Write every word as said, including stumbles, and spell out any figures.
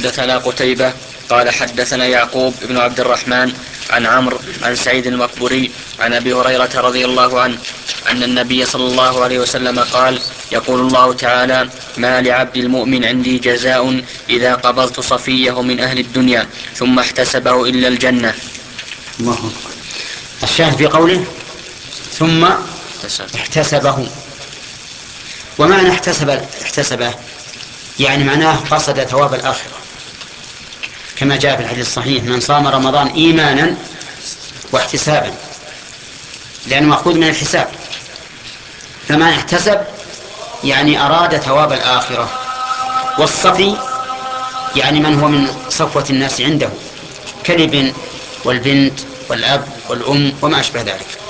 حدثنا قتيبة قال حدثنا يعقوب بن عبد الرحمن عن عمرو عن سعيد المقبوري عن أبي هريرة رضي الله عنه أن النبي صلى الله عليه وسلم قال: يقول الله تعالى: ما لعبد المؤمن عندي جزاء إذا قبضت صفيه من أهل الدنيا ثم احتسبه إلا الجنة. الله أكبر. الشاهد في قوله ثم احتسبه. ومعنى احتسب احتسبه يعني معناه قصد ثواب الآخرة، كما جاء في الحديث الصحيح: من صام رمضان إيمانا واحتسابا، لأنه مأخوذ من الحساب. فمن احتسب يعني أراد ثواب الآخرة. والصفي يعني من هو من صفوة الناس عنده، كالابن والبنت والأب والأم وما أشبه ذلك.